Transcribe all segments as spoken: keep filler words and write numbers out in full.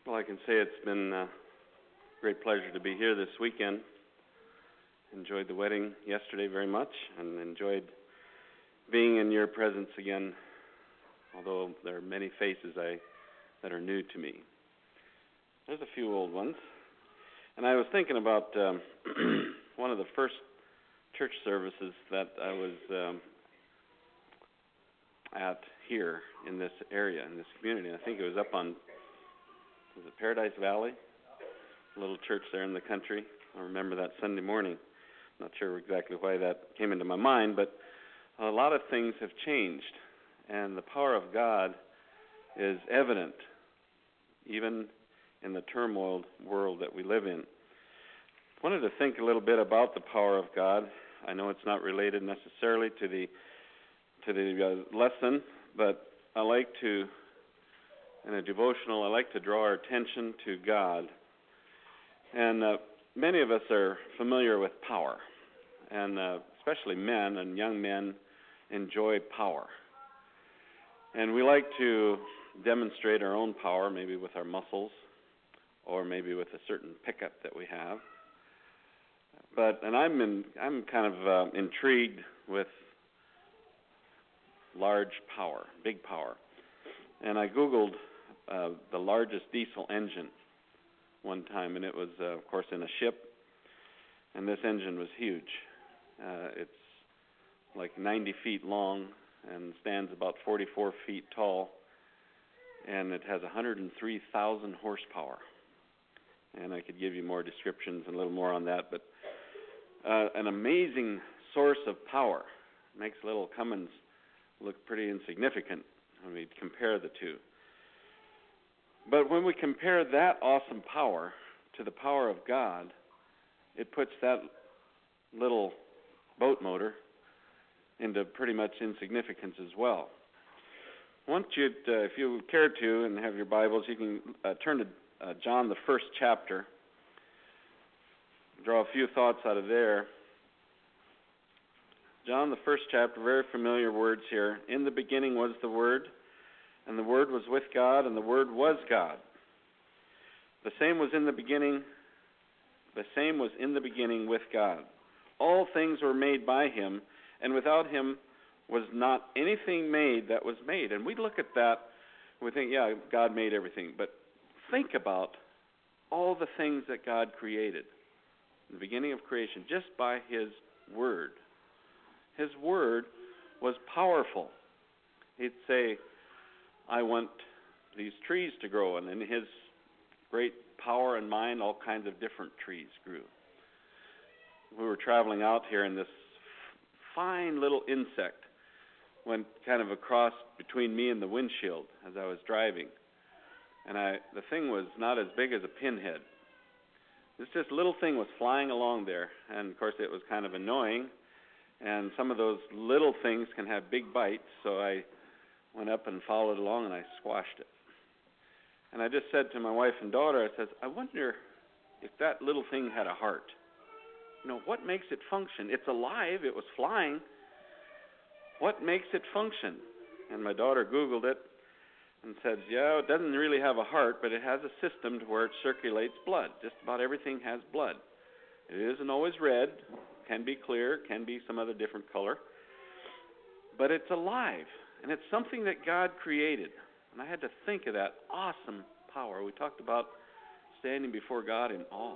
Well, I can say it's been a great pleasure to be here this weekend. Enjoyed the wedding yesterday very much and enjoyed being in your presence again, although there are many faces I, that are new to me. There's a few old ones. And I was thinking about um, one of the first church services that I was um, at here in this area, in this community. I think it was up on Was it Paradise Valley? A little church there in the country. I remember that Sunday morning. Not sure exactly why that came into my mind, but a lot of things have changed, and the power of God is evident, even in the turmoil world that we live in. I wanted to think a little bit about the power of God. I know it's not related necessarily to the to the uh, lesson, but I like to. In a devotional, I like to draw our attention to God. And uh, many of us are familiar with power, and uh, especially men and young men enjoy power. And we like to demonstrate our own power, maybe with our muscles, or maybe with a certain pickup that we have. But and I'm in, I'm kind of uh, intrigued with large power, big power. And I Googled uh, the largest diesel engine one time, and it was, uh, of course, in a ship. And this engine was huge. Uh, it's like ninety feet long and stands about forty-four feet tall, and it has one hundred three thousand horsepower. And I could give you more descriptions and a little more on that, but uh, an amazing source of power. Makes little Cummins look pretty insignificant when we compare the two. But when we compare that awesome power to the power of God, it puts that little boat motor into pretty much insignificance as well. I want you, to, uh, if you care to, and have your Bibles, you can uh, turn to uh, John, the first chapter. Draw a few thoughts out of there. John, the first chapter, very familiar words here. In the beginning was the Word, and the Word was with God, and the Word was God. The same was in the beginning, the same was in the beginning with God. All things were made by Him, and without Him was not anything made that was made. And we look at that, and we think, yeah, God made everything. But think about all the things that God created in the beginning of creation just by His Word. His Word was powerful. He'd say, I want these trees to grow, and in His great power and mind, all kinds of different trees grew. We were traveling out here, and this fine little insect went kind of across between me and the windshield as I was driving. And I, the thing was not as big as a pinhead. This just little thing was flying along there, and of course it was kind of annoying. And some of those little things can have big bites, so I went up and followed along, and I squashed it. And I just said to my wife and daughter, I said, I wonder if that little thing had a heart. You know, what makes it function? It's alive. It was flying. What makes it function? And my daughter Googled it and said, yeah, it doesn't really have a heart, but it has a system to where it circulates blood. Just about everything has blood. It isn't always red. Can be clear, can be some other different color. But it's alive, and it's something that God created. And I had to think of that awesome power. We talked about standing before God in awe.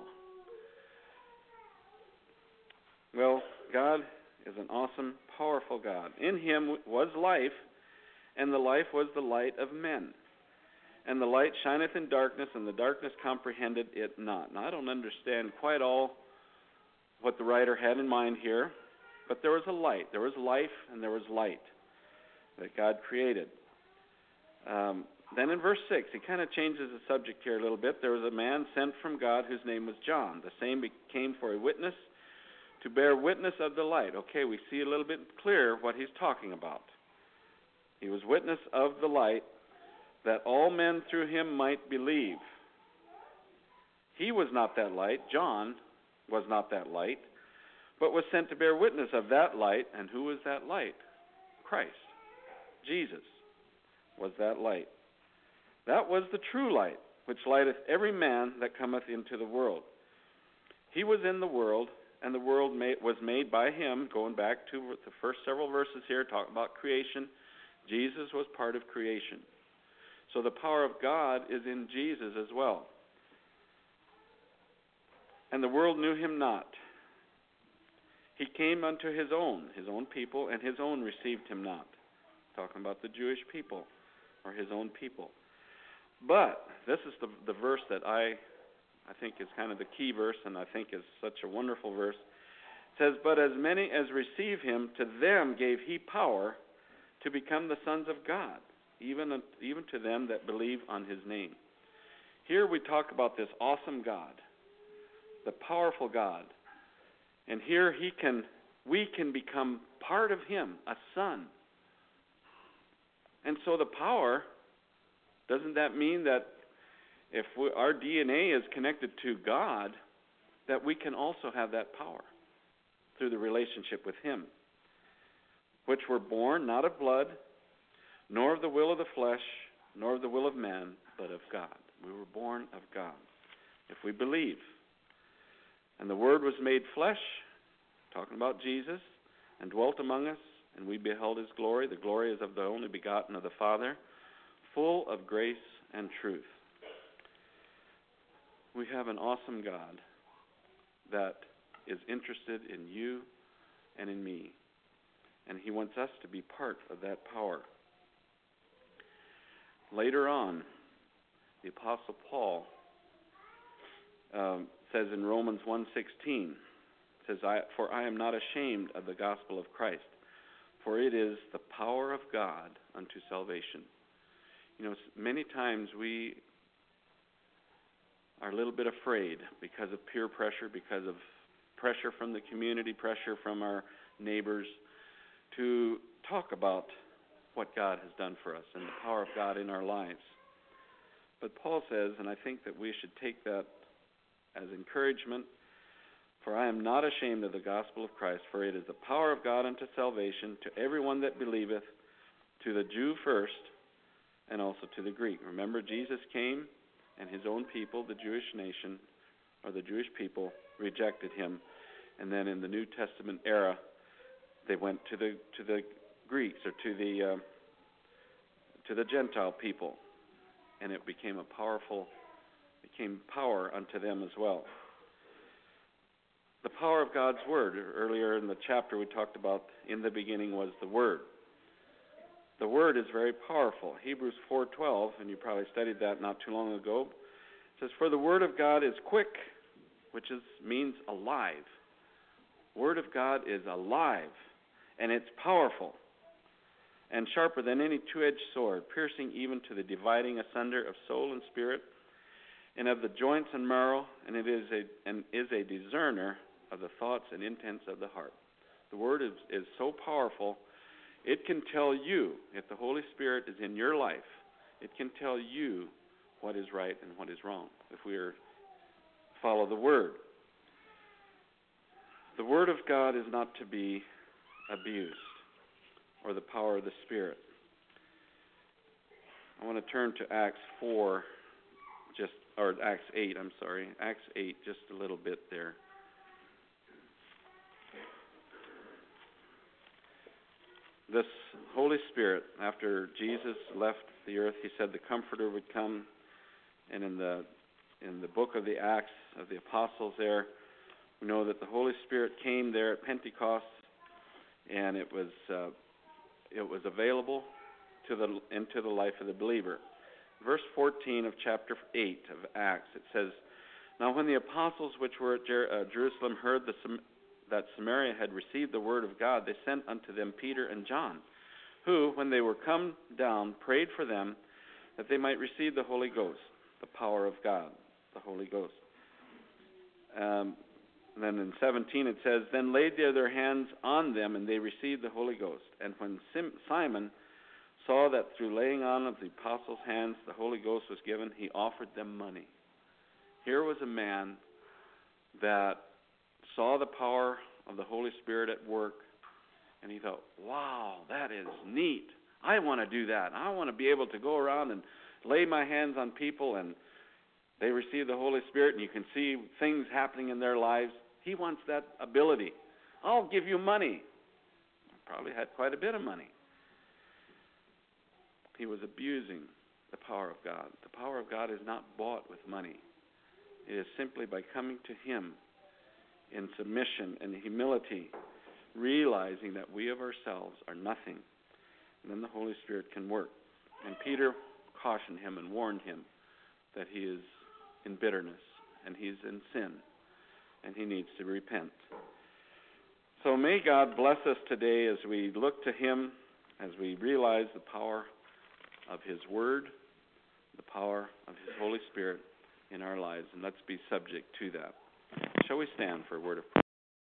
Well, God is an awesome, powerful God. In Him was life, and the life was the light of men. And the light shineth in darkness, and the darkness comprehended it not. Now, I don't understand quite all what the writer had in mind here, but there was a light. There was life, and there was light that God created. Um, then in verse six, he kind of changes the subject here a little bit. There was a man sent from God whose name was John. The same came for a witness, to bear witness of the light. Okay, we see a little bit clearer what he's talking about. He was witness of the light, that all men through him might believe. He was not that light. John was not that light, but was sent to bear witness of that light. And who was that light? Christ. Jesus was that light. That was the true light which lighteth every man that cometh into the world. He was in the world, and the world made, was made by him. Going back to the first several verses here, talking about creation. Jesus was part of creation. So the power of God is in Jesus as well. And the world knew him not. He came unto his own, his own people, and his own received him not. Talking about the Jewish people, or his own people. But this is the, the verse that I, I think is kind of the key verse, and I think is such a wonderful verse. It says, but as many as receive him, to them gave he power to become the sons of God, even, even to them that believe on his name. Here we talk about this awesome God, the powerful God. And here he can, we can become part of him, a son. And so the power, doesn't that mean that if we, our D N A is connected to God, that we can also have that power through the relationship with him, which were born not of blood, nor of the will of the flesh, nor of the will of man, but of God. We were born of God, if we believe. And the Word was made flesh, talking about Jesus, and dwelt among us, and we beheld his glory. The glory is of the only begotten of the Father, full of grace and truth. We have an awesome God that is interested in you and in me, and he wants us to be part of that power. Later on, the Apostle Paul um, says in Romans one sixteen, says, I, for I am not ashamed of the gospel of Christ, for it is the power of God unto salvation. You know, many times we are a little bit afraid because of peer pressure, because of pressure from the community, pressure from our neighbors, to talk about what God has done for us and the power of God in our lives. But Paul says, and I think that we should take that as encouragement, for I am not ashamed of the gospel of Christ, for it is the power of God unto salvation to everyone that believeth, to the Jew first, and also to the Greek. Remember, Jesus came, and his own people, the Jewish nation, or the Jewish people, rejected him. And then in the New Testament era, they went to the to the Greeks, or to the uh, to the Gentile people, and it became a powerful, became power unto them as well. The power of God's Word. Earlier in the chapter we talked about, in the beginning was the Word. The Word is very powerful. Hebrews four twelve, and you probably studied that not too long ago, says, for the Word of God is quick, which is means alive. Word of God is alive, and it's powerful, and sharper than any two-edged sword, piercing even to the dividing asunder of soul and spirit, and of the joints and marrow, and it is a and is a discerner of the thoughts and intents of the heart. The Word is, is so powerful, it can tell you, if the Holy Spirit is in your life, it can tell you what is right and what is wrong, if we are follow the Word. The Word of God is not to be abused, or the power of the Spirit. I want to turn to Acts four, just or Acts eight, I'm sorry, Acts eight, just a little bit there. This Holy Spirit, after Jesus left the earth, he said the Comforter would come, and in the in the book of the Acts of the Apostles there, we know that the Holy Spirit came there at Pentecost, and it was uh, it was available to the into the life of the believer. Verse fourteen of chapter eight of Acts, it says, now when the apostles which were at Jer- uh, Jerusalem heard the, that Samaria had received the word of God, they sent unto them Peter and John, who, when they were come down, prayed for them that they might receive the Holy Ghost, the power of God, the Holy Ghost. Um, then in seventeen it says, then laid they their hands on them, and they received the Holy Ghost. And when Sim- Simon saw that through laying on of the apostles' hands the Holy Ghost was given, he offered them money. Here was a man that saw the power of the Holy Spirit at work, and he thought, wow, that is neat. I want to do that. I want to be able to go around and lay my hands on people and they receive the Holy Spirit and you can see things happening in their lives. He wants that ability. I'll give you money. Probably had quite a bit of money. He was abusing the power of God. The power of God is not bought with money. It is simply by coming to Him in submission and humility, realizing that we of ourselves are nothing. And then the Holy Spirit can work. And Peter cautioned him and warned him that he is in bitterness and he's in sin and he needs to repent. So may God bless us today as we look to Him, as we realize the power of His Word, the power of His Holy Spirit in our lives, and let's be subject to that. Shall we stand for a word of prayer?